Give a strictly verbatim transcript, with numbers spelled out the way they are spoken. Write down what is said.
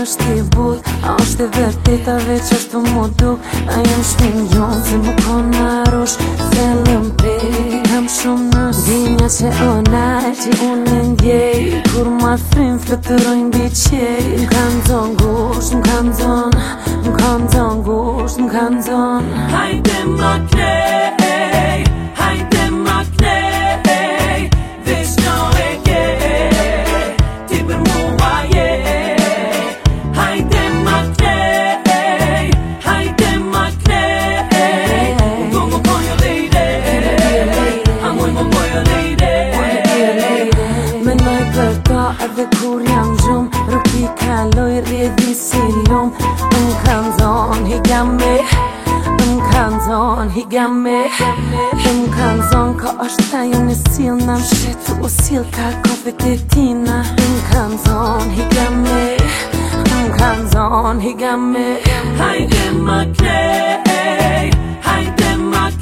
është i but, a është i vërteta veç ashtu mu duk. A jem shtin gjon se mu kona rosh, se lëmpe kam shumë në dinja që onaj që unë ndjej. Kur ma thrim flëtërojnë biqej, m'kan zon gusht, m'kan zon, m'kan zon gusht, m'kan zon. Hajde ma knej, hajde ma knej, veç në e ke, ti për mua je. Hajde ma knej, hajde ma knej, unë më bojo lejde, a muj më bojo lejde. Menoj për ta edhe kur jam gjum, rrupi kaloj rjedhi si lum. M'kan zon higa me, m'kan zon higa me, m'kan zon ka është ta ju në sil na mshetu u sil ka kofet e tina. M'kan zon higa me, m'kan zon higa me. Hajde ma knej, hajde ma